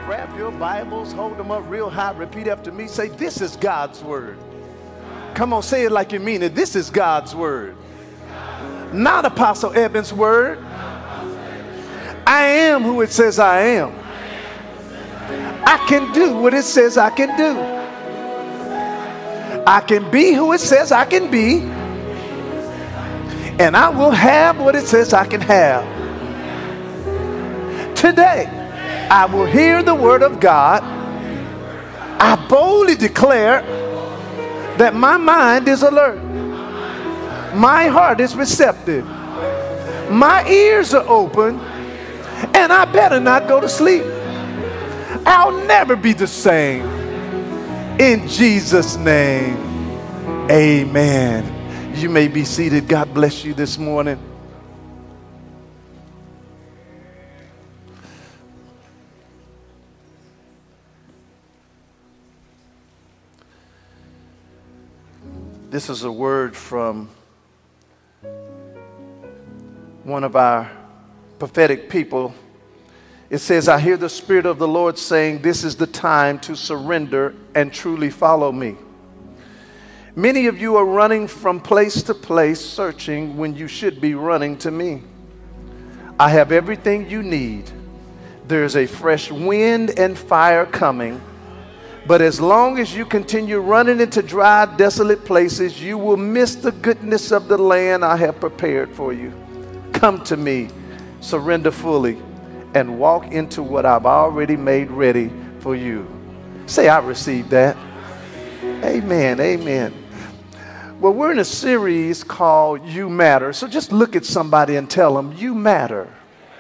Grab your Bibles, hold them up real high, repeat after me. Say, this is God's word. Come on, say it like you mean it. This is God's word. Not Apostle Evans' word. I am who it says I am. I can do what it says I can do. I can be who it says I can be. And I will have what it says I can have. Today, I will hear the word of God. I boldly declare that my mind is alert. My heart is receptive. My ears are open. And I better not go to sleep. I'll never be the same. In Jesus' name, amen. You may be seated. God bless you this morning. This is a word from one of our prophetic people. It says, I hear the Spirit of the Lord saying, this is the time to surrender and truly follow me. Many of you are running from place to place, searching when you should be running to me. I have everything you need. There's a fresh wind and fire coming. But as long as you continue running into dry, desolate places, you will miss the goodness of the land I have prepared for you. Come to me, surrender fully, and walk into what I've already made ready for you. Say, I received that. Amen, amen. Well, we're in a series called You Matter. So just look at somebody and tell them, you matter.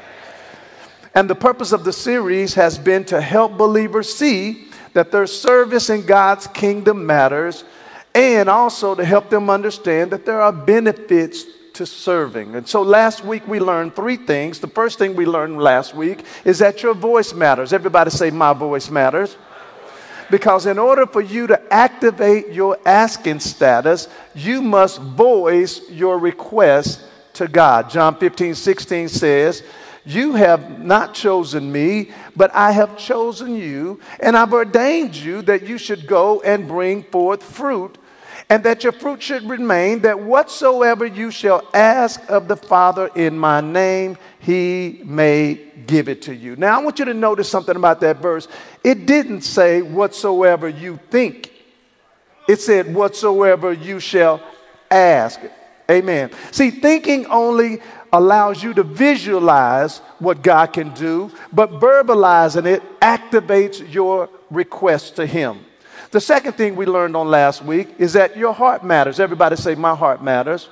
And the purpose of the series has been to help believers see that their service in God's kingdom matters, and also to help them understand that there are benefits to serving. And so last week we learned three things. The first thing we learned last week is that your voice matters. Everybody say, my voice matters. Because in order for you to activate your asking status, you must voice your request to God. John 15:16 says, you have not chosen me, but I have chosen you, and I've ordained you that you should go and bring forth fruit, and that your fruit should remain, that whatsoever you shall ask of the Father in my name, he may give it to you. Now, I want you to notice something about that verse. It didn't say whatsoever you think. It said whatsoever you shall ask. Amen. See, thinking only allows you to visualize what God can do, but verbalizing it activates your request to him. The second thing we learned on last week is that your heart matters. Everybody say, my heart matters.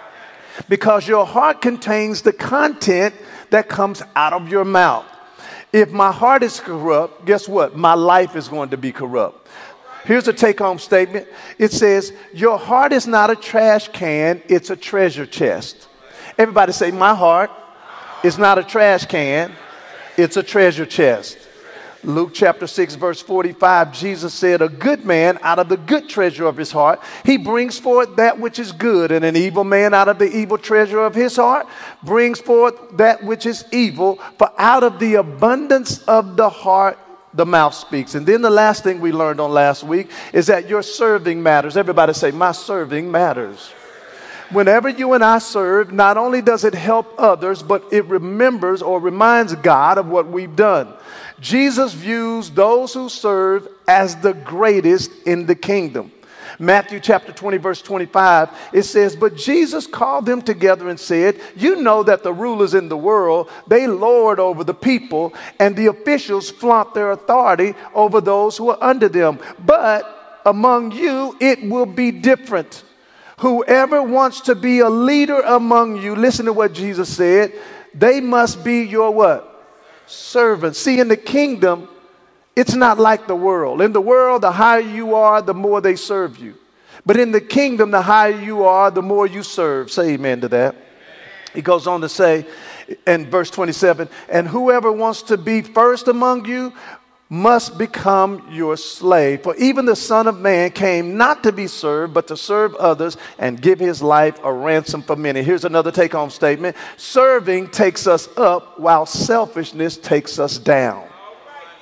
Because your heart contains the content that comes out of your mouth. If my heart is corrupt, guess what? My life is going to be corrupt. Here's a take-home statement. It says, your heart is not a trash can, it's a treasure chest. Everybody say, my heart is not a trash can, it's a treasure chest. Luke chapter 6, verse 45, Jesus said, a good man out of the good treasure of his heart, he brings forth that which is good. And an evil man out of the evil treasure of his heart brings forth that which is evil. For out of the abundance of the heart, the mouth speaks. And then the last thing we learned on last week is that your serving matters. Everybody say, my serving matters. Whenever you and I serve, not only does it help others, but it remembers or reminds God of what we've done. Jesus views those who serve as the greatest in the kingdom. Matthew chapter 20, verse 25, it says, but Jesus called them together and said, you know that the rulers in the world, they lord over the people, and the officials flaunt their authority over those who are under them. But among you, it will be different. Whoever wants to be a leader among you, listen to what Jesus said, they must be your what? Servants. See, in the kingdom, it's not like the world. In the world, the higher you are, the more they serve you. But in the kingdom, the higher you are, the more you serve. Say amen to that. He goes on to say in verse 27, and whoever wants to be first among you must become your slave. For even the Son of Man came not to be served, but to serve others and give his life a ransom for many. Here's another take-home statement. Serving takes us up while selfishness takes us down.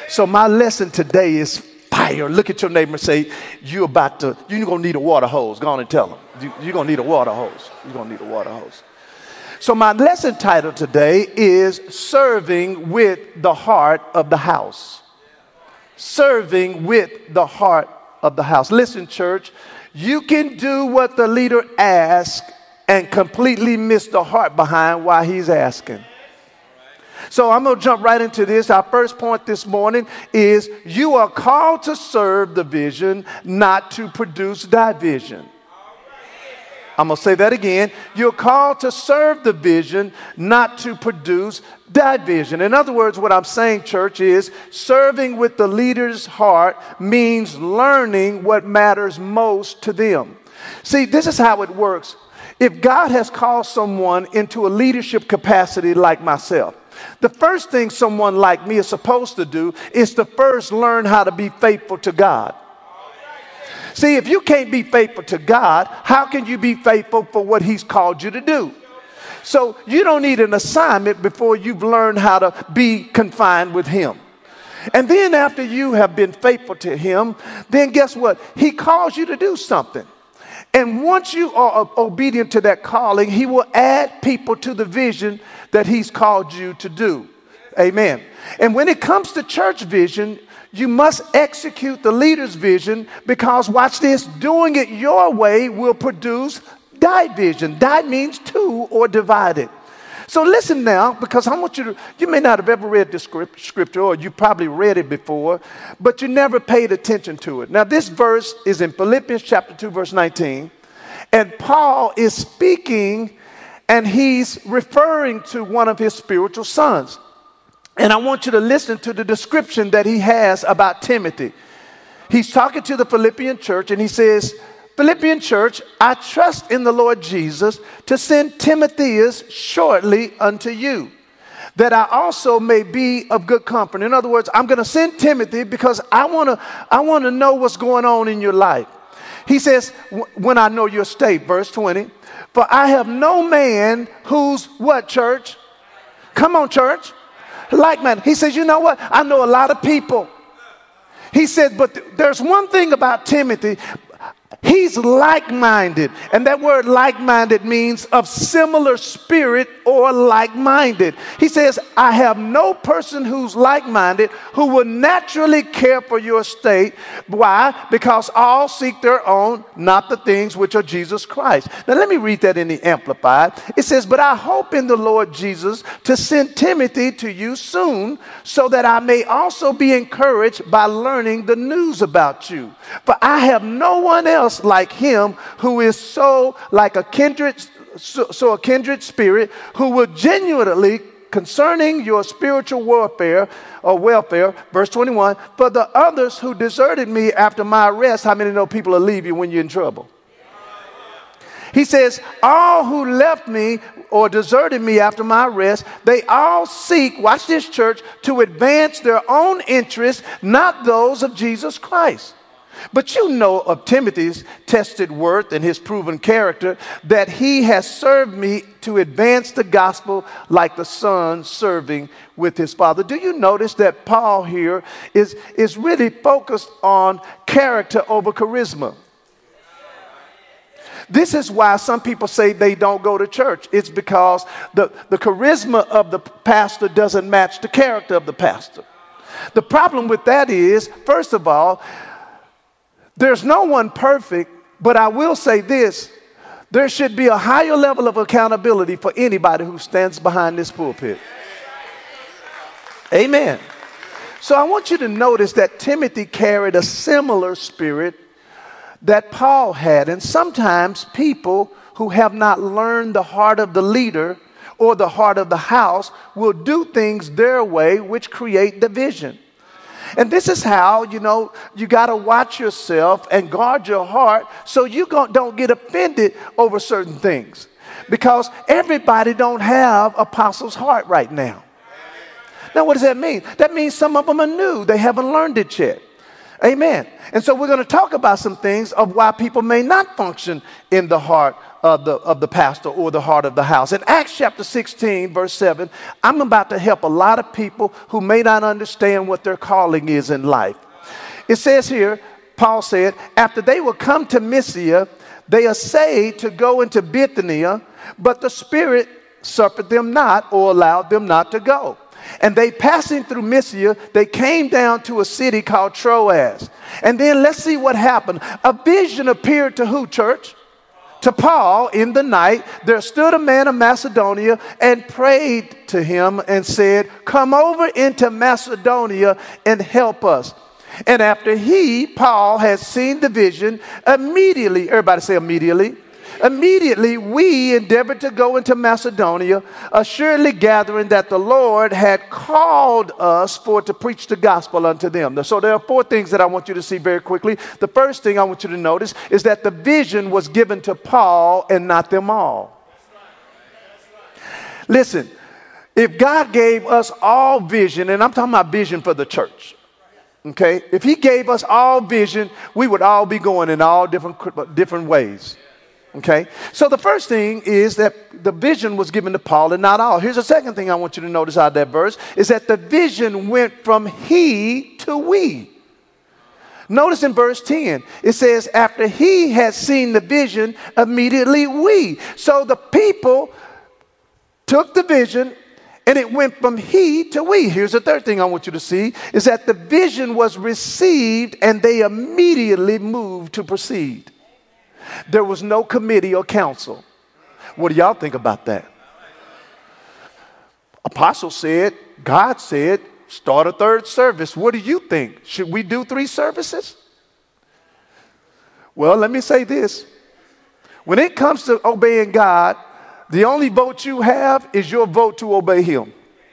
So my lesson today is fire. Look at your neighbor and say, you're going to need a water hose. Go on and tell them. You're going to need a water hose. You're going to need a water hose. So my lesson title today is Serving with the Heart of the House. Serving with the heart of the house. Listen, church, you can do what the leader asks and completely miss the heart behind why he's asking. So I'm going to jump right into this. Our first point this morning is you are called to serve the vision, not to produce division. I'm going to say that again. You're called to serve the vision, not to produce division. In other words, what I'm saying, church, is serving with the leader's heart means learning what matters most to them. See, this is how it works. If God has called someone into a leadership capacity like myself, the first thing someone like me is supposed to do is to first learn how to be faithful to God. See, if you can't be faithful to God, how can you be faithful for what he's called you to do? So you don't need an assignment before you've learned how to be confined with him. And then after you have been faithful to him, then guess what? He calls you to do something. And once you are obedient to that calling, he will add people to the vision that he's called you to do. Amen. And when it comes to church vision, you must execute the leader's vision because, watch this, doing it your way will produce division. Di means two or divided. So listen now, because I want you may not have ever read this scripture, or you probably read it before, but you never paid attention to it. Now this verse is in Philippians chapter 2, verse 19, and Paul is speaking and he's referring to one of his spiritual sons. And I want you to listen to the description that he has about Timothy. He's talking to the Philippian church and he says, Philippian church, I trust in the Lord Jesus to send Timotheus shortly unto you, that I also may be of good comfort. In other words, I'm going to send Timothy because I want to know what's going on in your life. He says, when I know your state, verse 20, for I have no man who's what, church? Come on, church. Like man. He says, you know what? I know a lot of people. He said, but there's one thing about Timothy. He's like-minded. And that word like-minded means of similar spirit or like-minded. He says, I have no person who's like-minded who will naturally care for your state. Why? Because all seek their own, not the things which are Jesus Christ. Now let me read that in the Amplified. It says, but I hope in the Lord Jesus to send Timothy to you soon, so that I may also be encouraged by learning the news about you. For I have no one else like him who is so like a kindred spirit, who will genuinely concerning your spiritual warfare or welfare, verse 21, for the others who deserted me after my arrest. How many know people will leave you when you're in trouble? He says, all who left me or deserted me after my arrest, they all seek, watch this, church, to advance their own interests, not those of Jesus Christ. But you know of Timothy's tested worth and his proven character, that he has served me to advance the gospel like the son serving with his father. Do you notice that Paul here is really focused on character over charisma? This is why some people say they don't go to church. It's because the charisma of the pastor doesn't match the character of the pastor. The problem with that is, first of all, there's no one perfect, but I will say this. There should be a higher level of accountability for anybody who stands behind this pulpit. Amen. So I want you to notice that Timothy carried a similar spirit that Paul had. And sometimes people who have not learned the heart of the leader or the heart of the house will do things their way, which create division. And this is how, you got to watch yourself and guard your heart so you don't get offended over certain things. Because everybody don't have apostle's heart right now. Now, what does that mean? That means some of them are new. They haven't learned it yet. Amen. And so we're going to talk about some things of why people may not function in the heart of the pastor or the heart of the house. In Acts chapter 16, verse 7, I'm about to help a lot of people who may not understand what their calling is in life. It says here, Paul said, after they were come to Mysia, they essayed to go into Bithynia, but the Spirit suffered them not, or allowed them not to go. And they, passing through Mysia, they came down to a city called Troas. And then let's see what happened. A vision appeared to who, church? To Paul in the night. There stood a man of Macedonia and prayed to him and said, come over into Macedonia and help us. And after Paul, had seen the vision, immediately, everybody say immediately. Immediately we endeavored to go into Macedonia, assuredly gathering that the Lord had called us for to preach the gospel unto them. So there are 4 things that I want you to see very quickly. The first thing I want you to notice is that the vision was given to Paul and not them all. Listen, if God gave us all vision, and I'm talking about vision for the church, okay? If he gave us all vision, we would all be going in all different ways. Okay, so the first thing is that the vision was given to Paul and not all. Here's the second thing I want you to notice out of that verse is that the vision went from he to we. Notice in verse 10, it says, after he had seen the vision, immediately we. So the people took the vision and it went from he to we. Here's the third thing I want you to see is that the vision was received and they immediately moved to proceed. There was no committee or council. What do y'all think about that? Apostle said, God said, start a 3rd service. What do you think? Should we do 3 services? Well, let me say this. When it comes to obeying God, the only vote you have is your vote to obey him.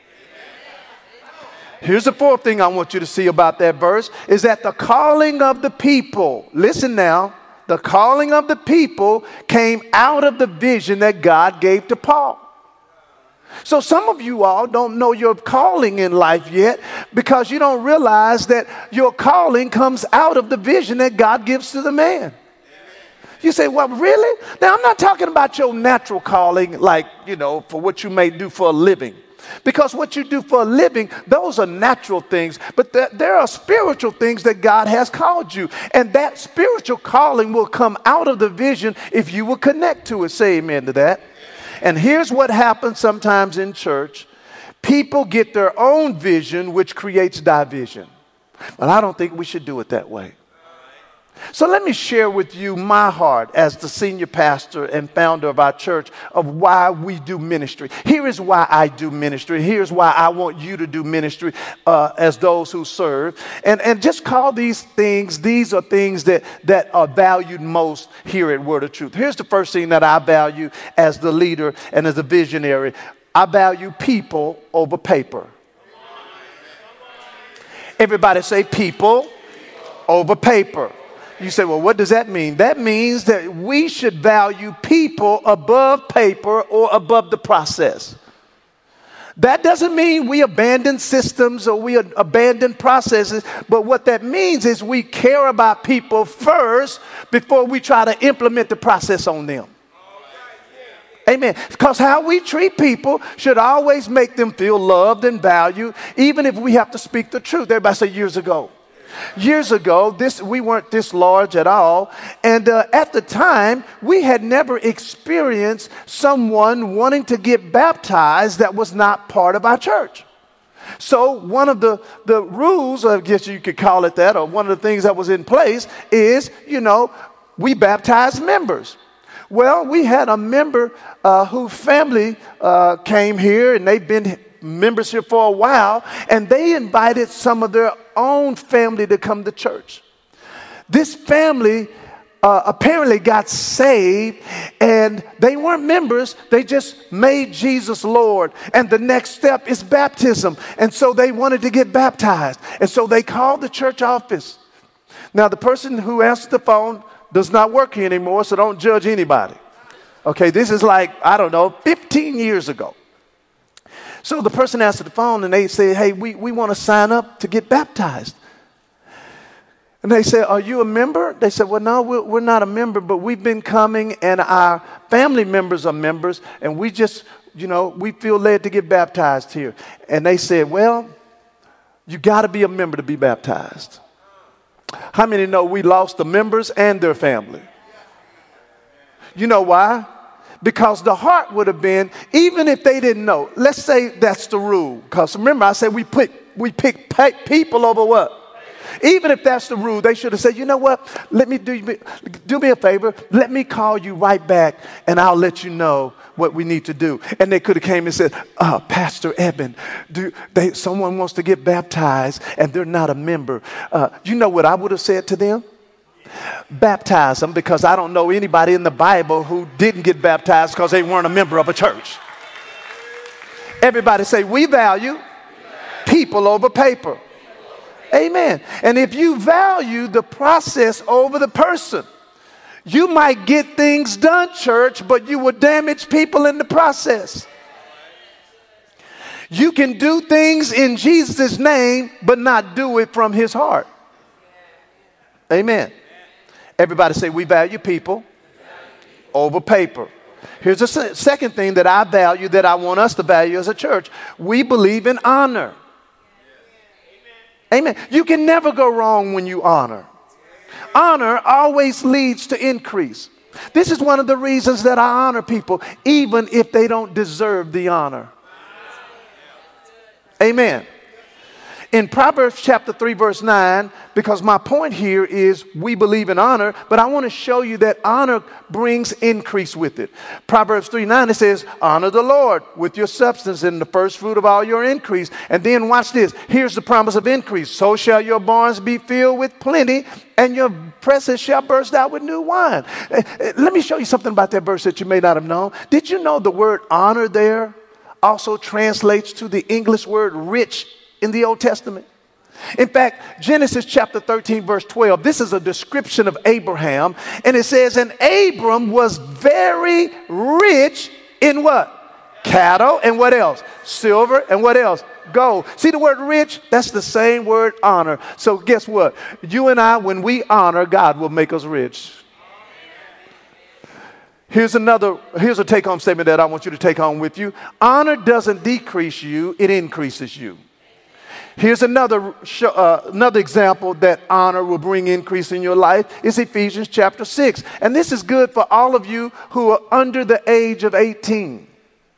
Here's the 4th thing I want you to see about that verse is that the calling of the people, listen now, the calling of the people came out of the vision that God gave to Paul. So some of you all don't know your calling in life yet because you don't realize that your calling comes out of the vision that God gives to the man. You say, well, really? Now, I'm not talking about your natural calling, like, for what you may do for a living. Because what you do for a living, those are natural things. But there are spiritual things that God has called you. And that spiritual calling will come out of the vision if you will connect to it. Say amen to that. And here's what happens sometimes in church. People get their own vision, which creates division. Well, I don't think we should do it that way. So let me share with you my heart as the senior pastor and founder of our church of why we do ministry. Here is why I do ministry. Here's why I want you to do ministry as those who serve. And just call these are things that are valued most here at Word of Truth. Here's the first thing that I value as the leader and as a visionary. I value people over paper. Everybody say people over paper. You say, well, what does that mean? That means that we should value people above paper or above the process. That doesn't mean we abandon systems or we abandon processes, but what that means is we care about people first before we try to implement the process on them. Amen. Because how we treat people should always make them feel loved and valued, even if we have to speak the truth. Everybody say years ago. Years ago, we weren't this large at all. And at the time, we had never experienced someone wanting to get baptized that was not part of our church. So one of the rules, I guess you could call it that, or one of the things that was in place is, we baptized members. Well, we had a member whose family came here, and they've been members here for a while, and they invited some of their own family to come to church. This family apparently got saved, and they weren't members. They just made Jesus Lord, and the next step is baptism, and so they wanted to get baptized, and so they called the church office. Now, the person who answered the phone does not work here anymore, so don't judge anybody. Okay, this is 15 years ago. So the person answered the phone and they said, hey, we want to sign up to get baptized. And they said, are you a member? They said, well, no, we're not a member, but we've been coming and our family members are members and we just, we feel led to get baptized here. And they said, well, you got to be a member to be baptized. How many know we lost the members and their family? You know why? Because the heart would have been, even if they didn't know, let's say that's the rule. Because remember, I said we pick people over what? Even if that's the rule, they should have said, you know what? Let me do me a favor. Let me call you right back and I'll let you know what we need to do. And they could have came and said, Pastor Eben, someone wants to get baptized and they're not a member. You know what I would have said to them? Baptize them, because I don't know anybody in the Bible who didn't get baptized because they weren't a member of a church. Everybody say, we value people over paper. Amen. And if you value the process over the person, you might get things done, church, but you will damage people in the process. You can do things in Jesus' name, but not do it from his heart. Amen. Everybody say, we value people over paper. Here's the second thing that I value, that I want us to value as a church. We believe in honor. Amen. You can never go wrong when you honor. Honor always leads to increase. This is one of the reasons that I honor people, even if they don't deserve the honor. Amen. In Proverbs chapter 3, verse 9, because my point here is we believe in honor, but I want to show you that honor brings increase with it. Proverbs 3:9, it says, honor the Lord with your substance and the first fruit of all your increase. And then watch this. Here's the promise of increase. So shall your barns be filled with plenty, and your presses shall burst out with new wine. Let me show you something about that verse that you may not have known. Did you know the word honor there also translates to the English word rich in the Old Testament? In fact, Genesis chapter 13, verse 12, this is a description of Abraham. And it says, and Abram was very rich in what? Cattle and what else? Silver and what else? Gold. See the word rich? That's the same word honor. So guess what? You and I, when we honor, God will make us rich. Here's a take-home statement that I want you to take home with you. Honor doesn't decrease you, it increases you. Here's another example that honor will bring increase in your life is Ephesians chapter 6. And this is good for all of you who are under the age of 18.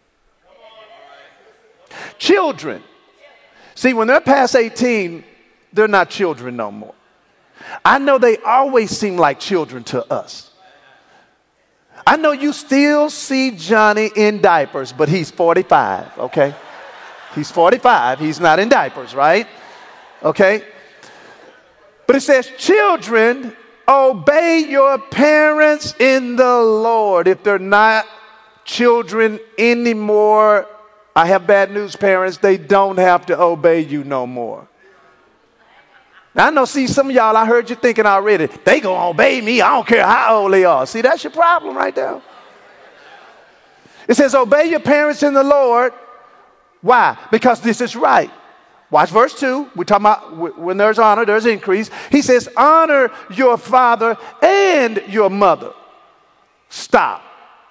Children. See, when they're past 18, they're not children no more. I know they always seem like children to us. I know you still see Johnny in diapers, but he's 45, okay? He's 45. He's not in diapers, right? Okay? But it says, children, obey your parents in the Lord. If they're not children anymore, I have bad news, parents. They don't have to obey you no more. Now, I know, see, some of y'all, I heard you thinking already, they going to obey me. I don't care how old they are. See, that's your problem right there. It says, obey your parents in the Lord. Why? Because this is right. Watch verse 2. We're talking about when there's honor, there's increase. He says, honor your father and your mother. Stop.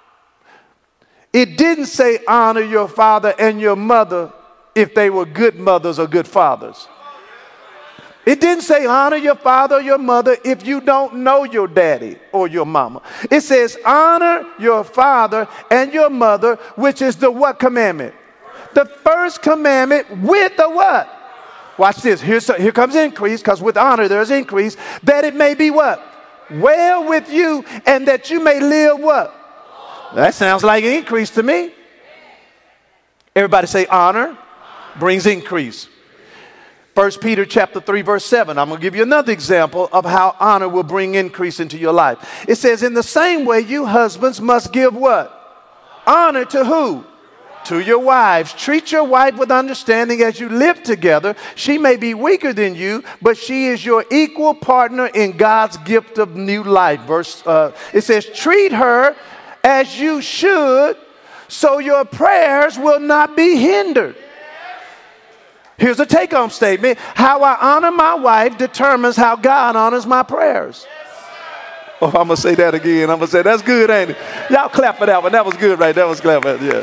It didn't say honor your father and your mother if they were good mothers or good fathers. It didn't say honor your father or your mother if you don't know your daddy or your mama. It says honor your father and your mother, which is the what commandment? The first commandment with the what? Watch this. Here comes increase, because with honor there's increase. That it may be what? Well with you, and that you may live what? That sounds like an increase to me. Everybody say honor brings increase. 1 Peter chapter 3, verse 7. I'm going to give you another example of how honor will bring increase into your life. It says, in the same way, you husbands must give what? Honor to who? To your wives. Treat your wife with understanding as you live together. She may be weaker than you, but she is your equal partner in God's gift of new life. It says, treat her as you should, so your prayers will not be hindered. Here's a take-home statement. How I honor my wife determines how God honors my prayers. Oh, I'm going to say that again. I'm going to say, that's good, ain't it? Y'all clap for that one. That was good, right? That was clever. Yeah.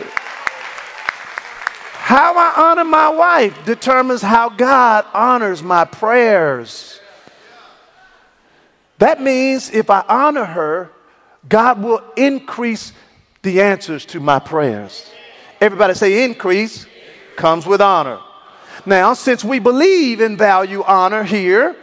How I honor my wife determines how God honors my prayers. That means if I honor her, God will increase the answers to my prayers. Everybody say increase comes with honor. Now, since we believe in value honor here,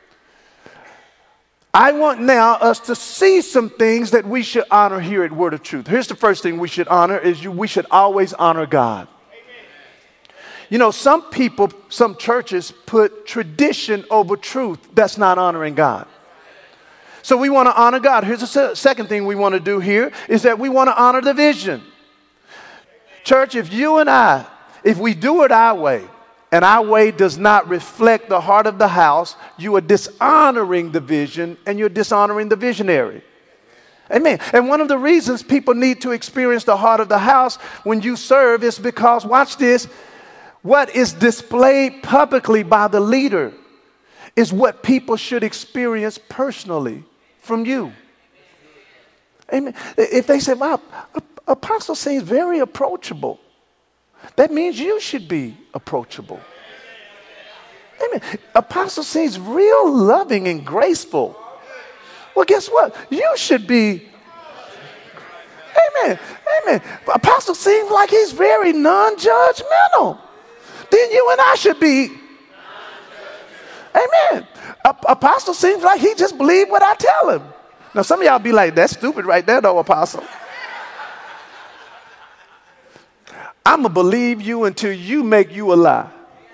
I want now us to see some things that we should honor here at Word of Truth. Here's the first thing we should honor is we should always honor God. You know, some people, some churches put tradition over truth. That's not honoring God. So we want to honor God. Here's the second thing we want to do here is that we want to honor the vision. Church, if you and I, if we do it our way, and our way does not reflect the heart of the house, you are dishonoring the vision and you're dishonoring the visionary. Amen. And one of the reasons people need to experience the heart of the house when you serve is because, watch this, what is displayed publicly by the leader is what people should experience personally from you. Amen. If they say, wow, Apostle seems very approachable, that means you should be approachable. Amen. Apostle seems real loving and graceful. Well, guess what? You should be. Amen. Amen. Apostle seems like he's very non-judgmental. Then you and I should be. Amen. Apostle seems like he just believes what I tell him. Now, some of y'all be like, that's stupid right there, though, Apostle. I'm going to believe you until you make you a lie.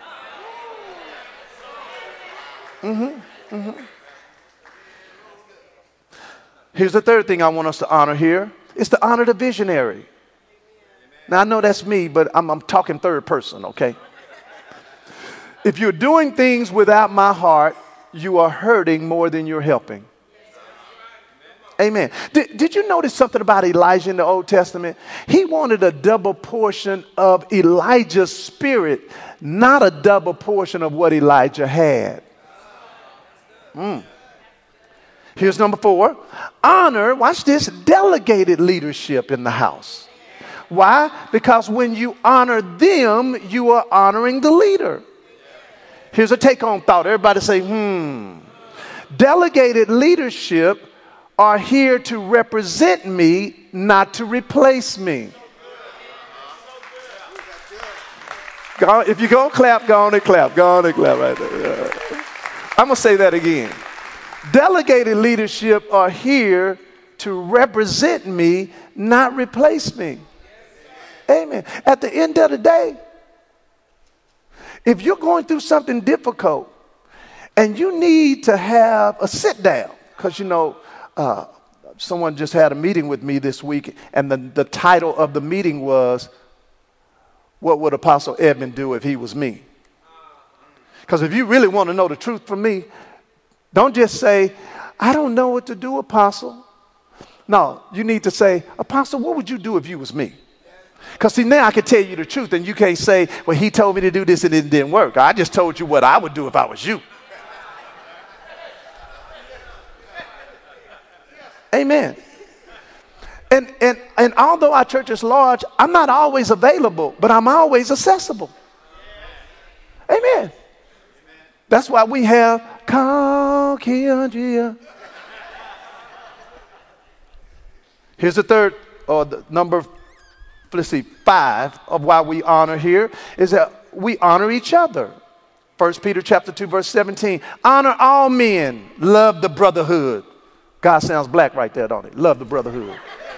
Here's the third thing I want us to honor here. It's to honor the visionary. Now, I know that's me, but I'm talking third person, okay? If you're doing things without my heart, you are hurting more than you're helping. Amen. Did you notice something about Elijah in the Old Testament? He wanted a double portion of Elijah's spirit, not a double portion of what Elijah had. Here's number 4. Honor, watch this, delegated leadership in the house. Why? Because when you honor them, you are honoring the leader. Here's a take-home thought. Everybody say, Delegated leadership are here to represent me, not to replace me. If you're going to clap, go on and clap. Go on and clap right there. I'm going to say that again. Delegated leadership are here to represent me, not replace me. Amen. At the end of the day, if you're going through something difficult and you need to have a sit down, because you know, someone just had a meeting with me this week, and the title of the meeting was, what would Apostle Edmund do if he was me? Because if you really want to know the truth from me, don't just say, I don't know what to do, Apostle. No, you need to say, Apostle, what would you do if you was me? Because see, now I can tell you the truth, and you can't say, well, he told me to do this and it didn't work. I just told you what I would do if I was you. Amen. And although our church is large, I'm not always available, but I'm always accessible. Amen. That's why we have Here's the third, or the number, let's see, 5 of why we honor here is that we honor each other. 1 Peter chapter 2, verse 17. Honor all men. Love the brotherhood. God sounds black right there, don't it? Love the brotherhood.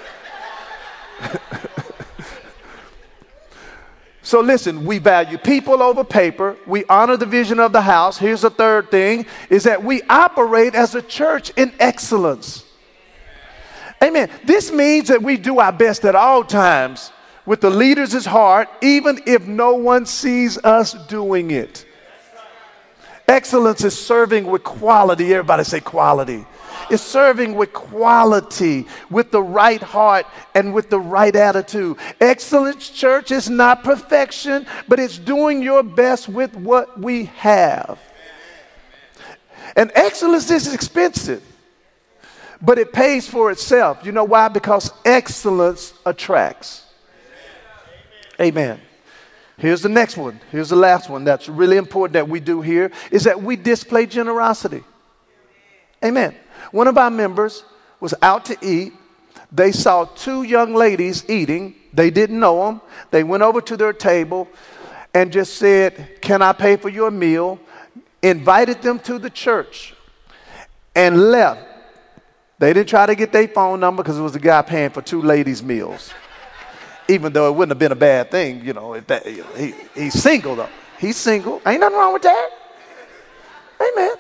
So listen, we value people over paper. We honor the vision of the house. Here's the third thing, is that we operate as a church in excellence. Amen. This means that we do our best at all times with the leaders' heart, even if no one sees us doing it. Excellence is serving with quality. Everybody say quality. It's serving with quality, with the right heart, and with the right attitude. Excellence, church, is not perfection, but it's doing your best with what we have. And excellence is expensive, but it pays for itself. You know why? Because excellence attracts. Amen. Here's the next one. Here's the last one that's really important that we do here is that we display generosity. Amen. One of our members was out to eat. They saw two young ladies eating. They didn't know them. They went over to their table and just said, "Can I pay for your meal?" Invited them to the church and left. They didn't try to get their phone number because it was the guy paying for two ladies' meals. Even though it wouldn't have been a bad thing, he's single though. He's single. Ain't nothing wrong with that. Amen.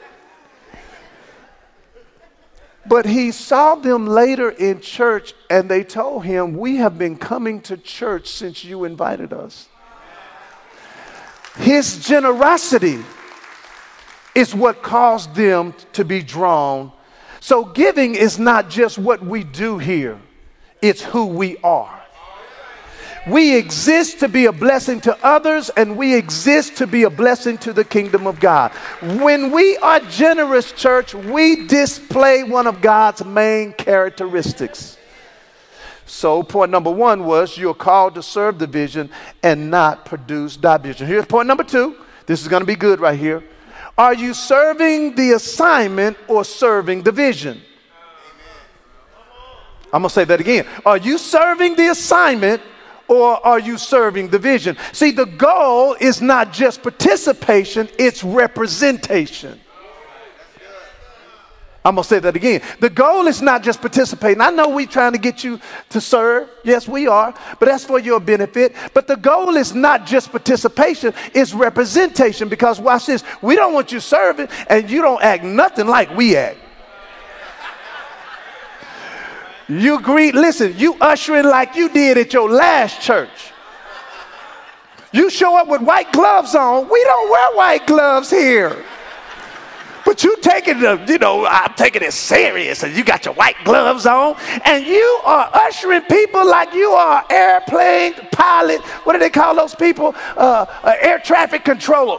But he saw them later in church and they told him, "We have been coming to church since you invited us." His generosity is what caused them to be drawn. So giving is not just what we do here. It's who we are. We exist to be a blessing to others, and we exist to be a blessing to the kingdom of God. When we are generous, church, we display one of God's main characteristics. So point number one was you're called to serve the vision and not produce division. Here's point number two. This is going to be good right here. Are you serving the assignment or serving the vision? I'm going to say that again. Are you serving the assignment or are you serving the vision? See, the goal is not just participation, it's representation. I'm going to say that again. The goal is not just participating. I know we're trying to get you to serve. Yes, we are. But that's for your benefit. But the goal is not just participation. It's representation. Because watch this. We don't want you serving and you don't act nothing like we act. You greet, listen, you ushering like you did at your last church. You show up with white gloves on. We don't wear white gloves here. But you taking I'm taking it serious, and you got your white gloves on, and you are ushering people like you are airplane pilot. What do they call those people? Air traffic controller.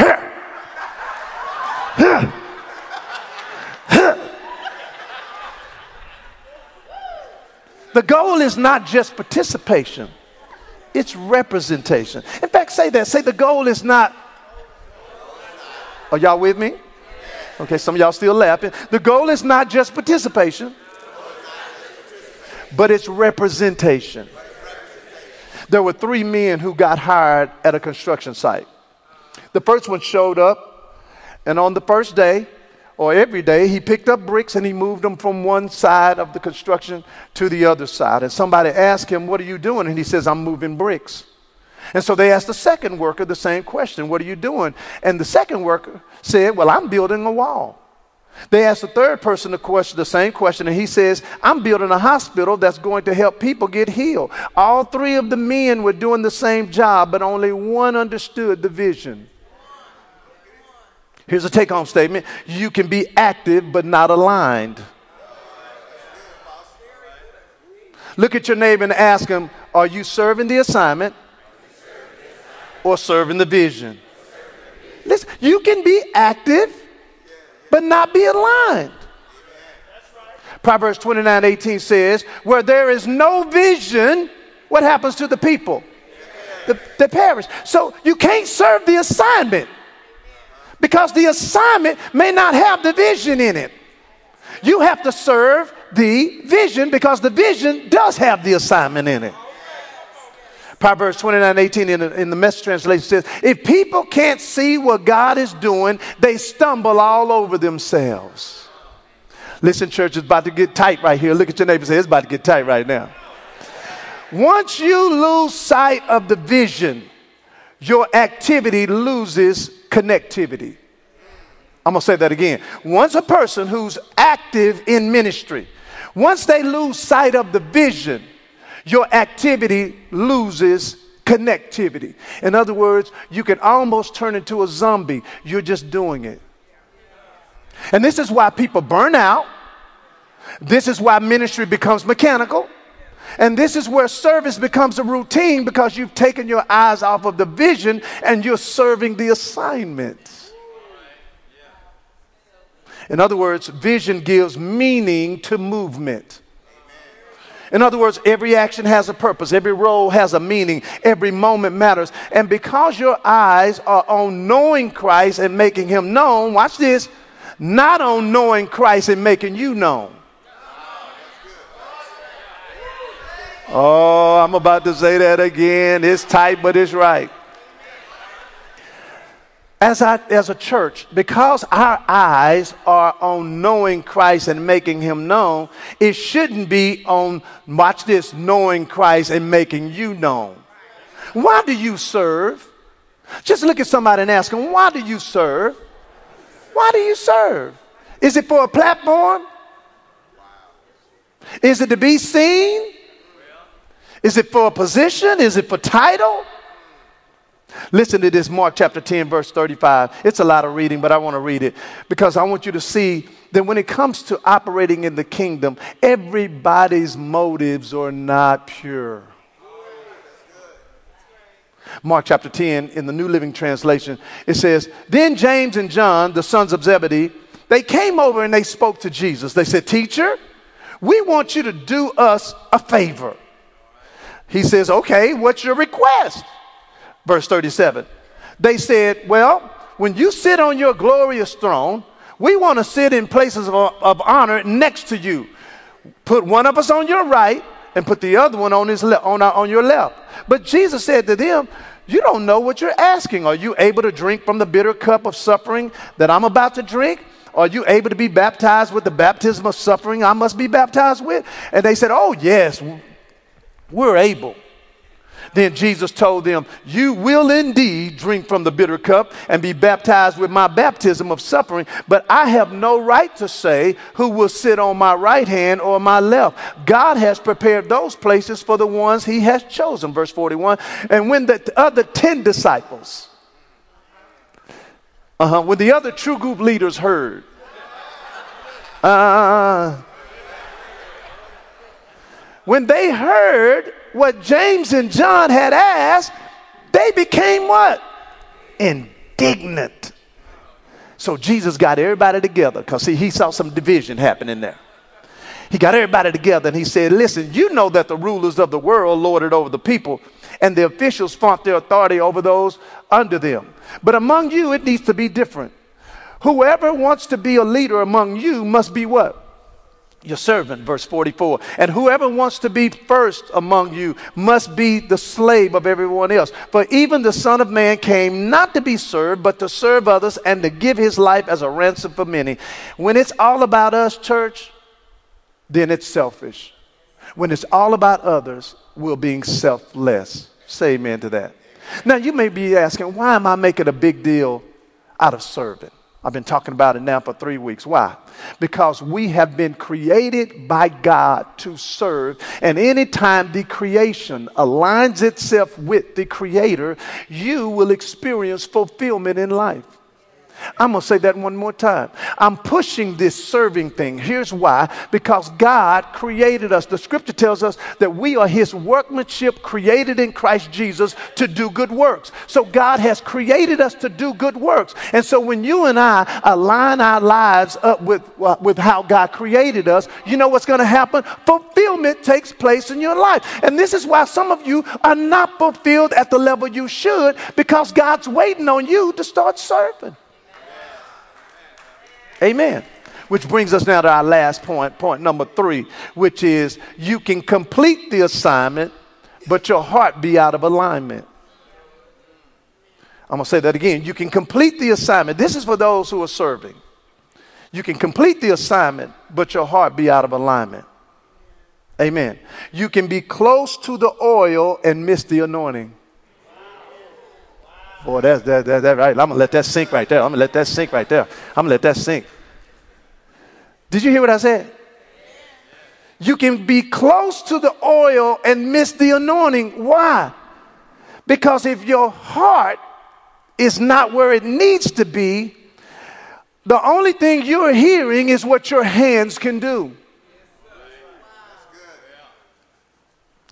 The goal is not just participation, it's representation. In fact, say that. Say the goal is not. Are y'all with me? Okay, some of y'all still laughing. The goal is not just participation, but it's representation. There were 3 men who got hired at a construction site. The first one showed up, and on the first day, or every day, he picked up bricks and he moved them from one side of the construction to the other side. And somebody asked him, "What are you doing?" And he says, "I'm moving bricks." And so they asked the second worker the same question, "What are you doing?" And the second worker said, "Well, I'm building a wall." They asked the third person the same question, and he says, "I'm building a hospital that's going to help people get healed." All 3 of the men were doing the same job, but only one understood the vision. Here's a take-home statement. You can be active but not aligned. Look at your neighbor and ask him, are you serving the assignment or serving the vision? Listen, you can be active but not be aligned. Proverbs 29:18 says, where there is no vision, what happens to the people? They perish. So you can't serve the assignment because the assignment may not have the vision in it. You have to serve the vision because the vision does have the assignment in it. Proverbs 29:18 in the Message translation says, if people can't see what God is doing, they stumble all over themselves. Listen, church, it's about to get tight right here. Look at your neighbor and say, it's about to get tight right now. Once you lose sight of the vision, your activity loses connectivity. I'm going to say that again. Once a person who's active in ministry, once they lose sight of the vision, your activity loses connectivity. In other words, you can almost turn into a zombie. You're just doing it. And this is why people burn out. This is why ministry becomes mechanical. And this is where service becomes a routine, because you've taken your eyes off of the vision and you're serving the assignment. In other words, vision gives meaning to movement. In other words, every action has a purpose. Every role has a meaning. Every moment matters. And because your eyes are on knowing Christ and making him known, watch this, not on knowing Christ and making you known. Oh, I'm about to say that again. It's tight, but it's right. As a church, because our eyes are on knowing Christ and making him known, it shouldn't be on, watch this, knowing Christ and making you known. Why do you serve? Just look at somebody and ask them, why do you serve? Why do you serve? Is it for a platform? Is it to be seen? Is it for a position? Is it for title? Listen to this, Mark chapter 10, verse 35. It's a lot of reading, but I want to read it because I want you to see that when it comes to operating in the kingdom, everybody's motives are not pure. Mark chapter 10 in the New Living Translation, it says, then James and John, the sons of Zebedee, they came over and they spoke to Jesus. They said, teacher, we want you to do us a favor. He says, okay, what's your request? Verse 37. They said, well, when you sit on your glorious throne, we want to sit in places of honor next to you. Put one of us on your right and put the other one on your left. But Jesus said to them, you don't know what you're asking. Are you able to drink from the bitter cup of suffering that I'm about to drink? Are you able to be baptized with the baptism of suffering I must be baptized with? And they said, oh, yes, we're able. Then Jesus told them, you will indeed drink from the bitter cup and be baptized with my baptism of suffering, but I have no right to say who will sit on my right hand or my left. God has prepared those places for the ones he has chosen. Verse 41. And when the other 10 disciples, when the other true group leaders heard, when they heard what James and John had asked, they became what? Indignant. So Jesus got everybody together because see, he saw some division happening there. He got everybody together and he said, listen, you know that the rulers of the world lord it over the people and the officials flaunt their authority over those under them. But among you, it needs to be different. Whoever wants to be a leader among you must be what? Your servant, verse 44. And whoever wants to be first among you must be the slave of everyone else. For even the Son of Man came not to be served, but to serve others and to give his life as a ransom for many. When it's all about us, church, then it's selfish. When it's all about others, we're being selfless. Say amen to that. Now, you may be asking, why am I making a big deal out of serving? I've been talking about it now for 3 weeks. Why? Because we have been created by God to serve. And anytime the creation aligns itself with the Creator, you will experience fulfillment in life. I'm going to say that one more time. I'm pushing this serving thing. Here's why. Because God created us. The scripture tells us that we are his workmanship created in Christ Jesus to do good works. So God has created us to do good works. And so when you and I align our lives up with how God created us, you know what's going to happen? Fulfillment takes place in your life. And this is why some of you are not fulfilled at the level you should, because God's waiting on you to start serving. Amen. Which brings us now to our last point number 3, which is you can complete the assignment, but your heart be out of alignment. I'm going to say that again. You can complete the assignment. This is for those who are serving. You can complete the assignment, but your heart be out of alignment. Amen. You can be close to the oil and miss the anointing. Boy, that's right. I'm going to let that sink right there. I'm going to let that sink right there. I'm going to let that sink. Did you hear what I said? You can be close to the oil and miss the anointing. Why? Because if your heart is not where it needs to be, the only thing you're hearing is what your hands can do.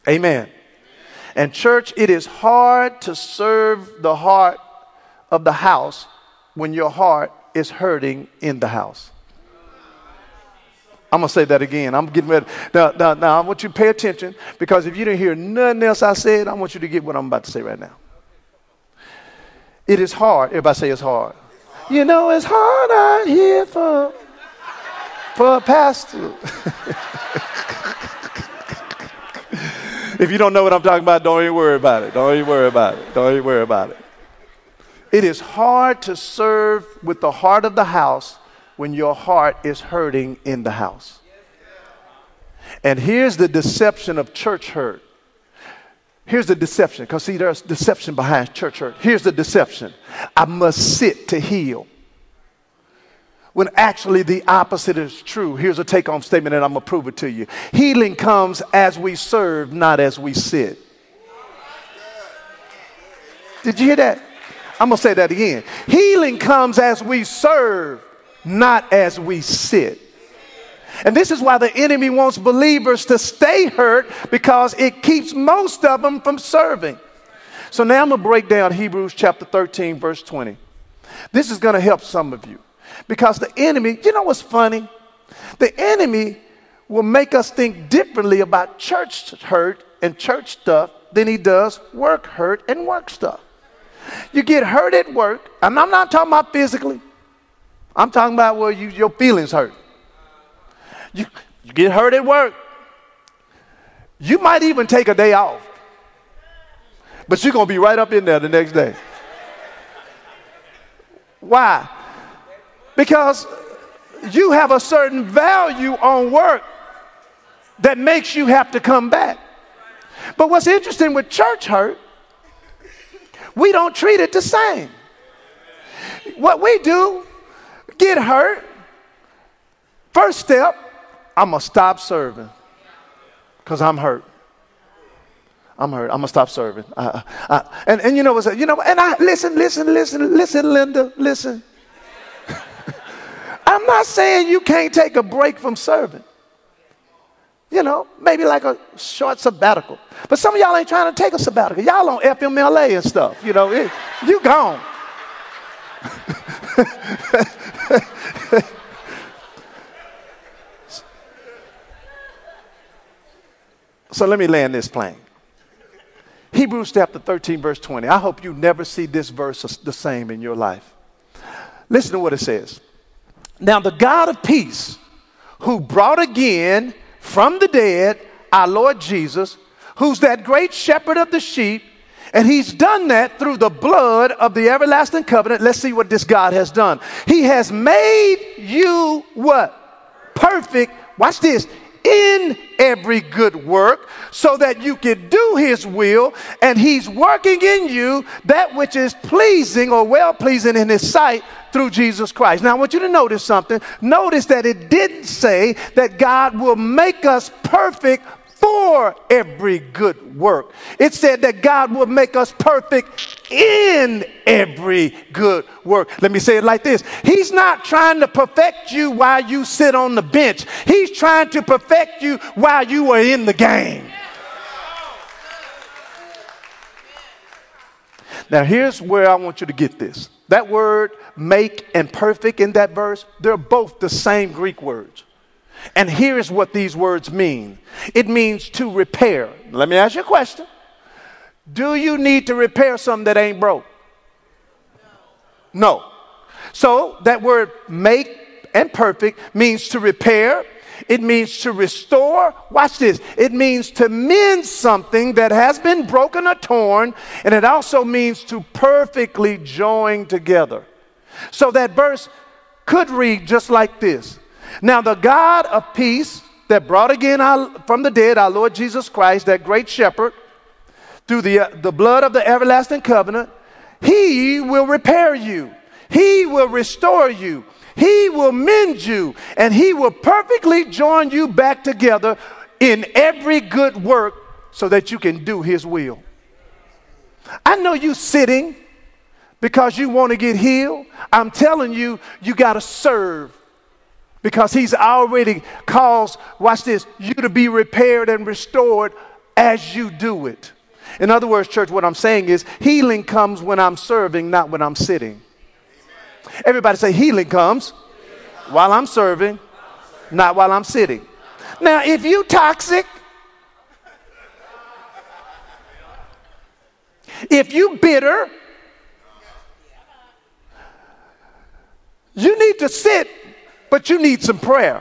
Amen. And church, it is hard to serve the heart of the house when your heart is hurting in the house. I'm going to say that again. I'm getting ready. Now, I want you to pay attention, because if you didn't hear nothing else I said, I want you to get what I'm about to say right now. It is hard. Everybody say it's hard. You know, it's hard out here for a pastor. If you don't know what I'm talking about, don't even worry about it. Don't even worry about it. Don't even worry about it. It is hard to serve with the heart of the house when your heart is hurting in the house. And here's the deception of church hurt. Here's the deception, because see, there's deception behind church hurt. Here's the deception. I must sit to heal. When actually the opposite is true. Here's a take-home statement, and I'm going to prove it to you. Healing comes as we serve, not as we sit. Did you hear that? I'm going to say that again. Healing comes as we serve, not as we sit. And this is why the enemy wants believers to stay hurt, because it keeps most of them from serving. So now I'm going to break down Hebrews chapter 13, verse 20. This is going to help some of you, because the enemy, you know what's funny? The enemy will make us think differently about church hurt and church stuff than he does work hurt and work stuff. You get hurt at work, and I'm not talking about physically. I'm talking about where your feelings hurt. You get hurt at work. You might even take a day off, but you're going to be right up in there the next day. Why? Because you have a certain value on work that makes you have to come back. But what's interesting with church hurt, we don't treat it the same. What we do, get hurt, first step, I'm going to stop serving because I'm hurt. I'm hurt. I'm going to stop serving. And you know what's that? You know, and I listen, Linda, listen. I'm not saying you can't take a break from serving. You know, maybe like a short sabbatical. But some of y'all ain't trying to take a sabbatical. Y'all on FMLA and stuff. You know, you gone. So let me land this plane. Hebrews chapter 13, verse 20. I hope you never see this verse the same in your life. Listen to what it says. Now the God of peace, who brought again from the dead our Lord Jesus, who's that great shepherd of the sheep, and he's done that through the blood of the everlasting covenant. Let's see what this God has done. He has made you what? Perfect. Watch this. In every good work, so that you can do his will, and he's working in you that which is pleasing or well-pleasing in his sight through Jesus Christ. Now I want you to notice something. Notice that it didn't say that God will make us perfect for every good work. It said that God will make us perfect in every good work. Let me say it like this. He's not trying to perfect you while you sit on the bench. He's trying to perfect you while you are in the game. Now here's where I want you to get this. That word make and perfect in that verse, they're both the same Greek words. And here's what these words mean. It means to repair. Let me ask you a question. Do you need to repair something that ain't broke? No. So that word make and perfect means to repair. It means to restore. Watch this. It means to mend something that has been broken or torn. And it also means to perfectly join together. So that verse could read just like this. Now the God of peace that brought again from the dead our Lord Jesus Christ, that great shepherd, through the blood of the everlasting covenant, he will repair you. He will restore you. He will mend you. And he will perfectly join you back together in every good work so that you can do his will. I know you sitting because you want to get healed. I'm telling you, you got to serve. Because he's already caused, watch this, you to be repaired and restored as you do it. In other words, church, what I'm saying is healing comes when I'm serving, not when I'm sitting. Everybody say healing comes while I'm serving, not while I'm sitting. Now, if you toxic, if you bitter, you need to sit, but you need some prayer.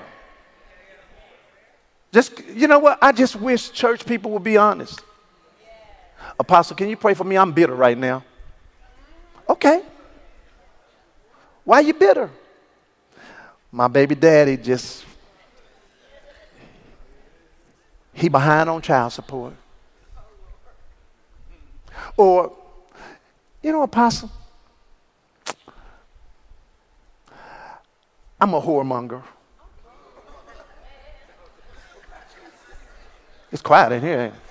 Just, you know what? I just wish church people would be honest. Apostle, can you pray for me? I'm bitter right now. Okay. Why are you bitter? My baby daddy he behind on child support. Or, you know, Apostle, I'm a whoremonger. It's quiet in here, ain't it?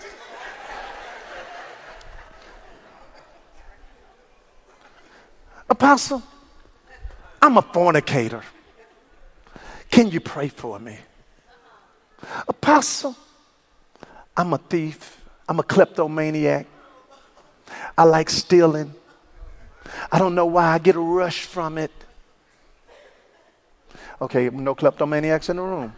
Apostle, I'm a fornicator. Can you pray for me? Apostle, I'm a thief. I'm a kleptomaniac. I like stealing. I don't know why I get a rush from it. Okay, no kleptomaniacs in the room.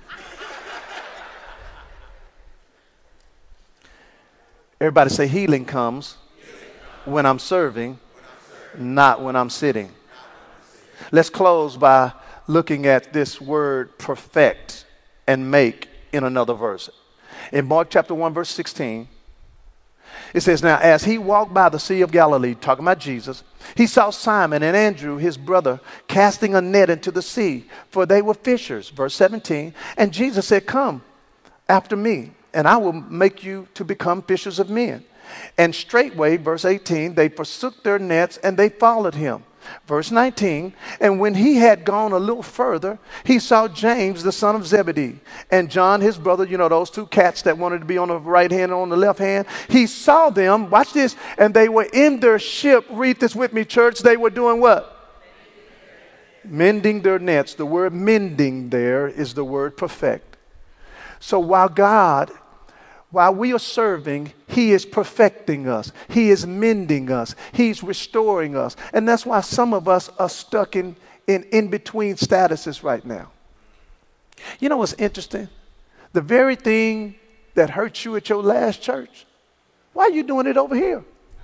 Everybody say healing comes when I'm serving, not when I'm sitting. Let's close by looking at this word perfect and make in another verse. In Mark chapter 1, verse 16, it says, now as he walked by the Sea of Galilee, talking about Jesus, he saw Simon and Andrew, his brother, casting a net into the sea, for they were fishers. Verse 17, and Jesus said, come after me, and I will make you to become fishers of men. And straightway, verse 18, they forsook their nets and they followed him. Verse 19, and when he had gone a little further, he saw James, the son of Zebedee, and John, his brother, you know, those two cats that wanted to be on the right hand and on the left hand. He saw them, watch this, and they were in their ship. Read this with me, church. They were doing what? Mending their nets. The word mending there is the word perfect. So while we are serving, he is perfecting us. He is mending us. He's restoring us. And that's why some of us are stuck in between statuses right now. You know what's interesting? The very thing that hurt you at your last church, why are you doing it over here?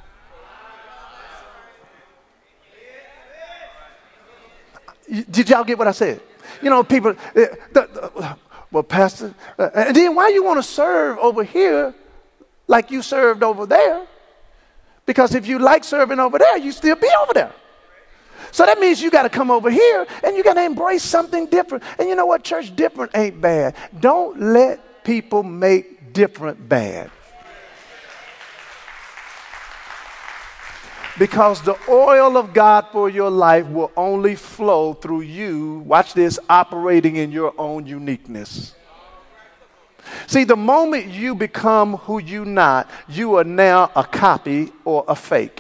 Did y'all get what I said? You know, people... well, Pastor, and then why you want to serve over here like you served over there? Because if you like serving over there, you still be over there. So that means you got to come over here and you got to embrace something different. And you know what, church? Different ain't bad. Don't let people make different bad. Because the oil of God for your life will only flow through you, watch this, operating in your own uniqueness. See, the moment you become who you're not, you are now a copy or a fake.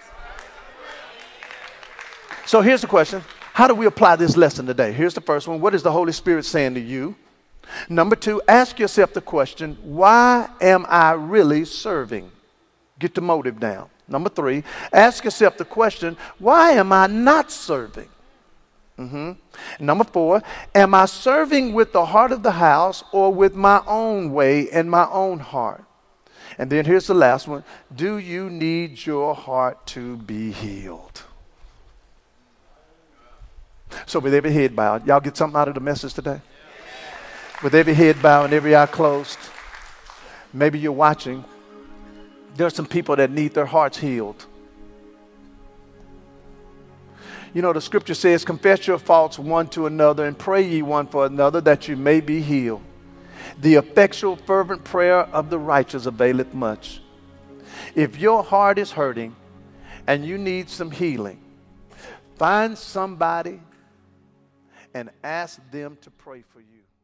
So here's the question. How do we apply this lesson today? Here's the first one. What is the Holy Spirit saying to you? Number two, ask yourself the question, why am I really serving? Get the motive down. Number three, ask yourself the question, why am I not serving? Number four, am I serving with the heart of the house or with my own way and my own heart? And then here's the last one. Do you need your heart to be healed? So with every head bowed, y'all get something out of the message today? With every head bowed and every eye closed, maybe you're watching. There are some people that need their hearts healed. You know, the scripture says, confess your faults one to another and pray ye one for another that you may be healed. The effectual fervent prayer of the righteous availeth much. If your heart is hurting and you need some healing, find somebody and ask them to pray for you.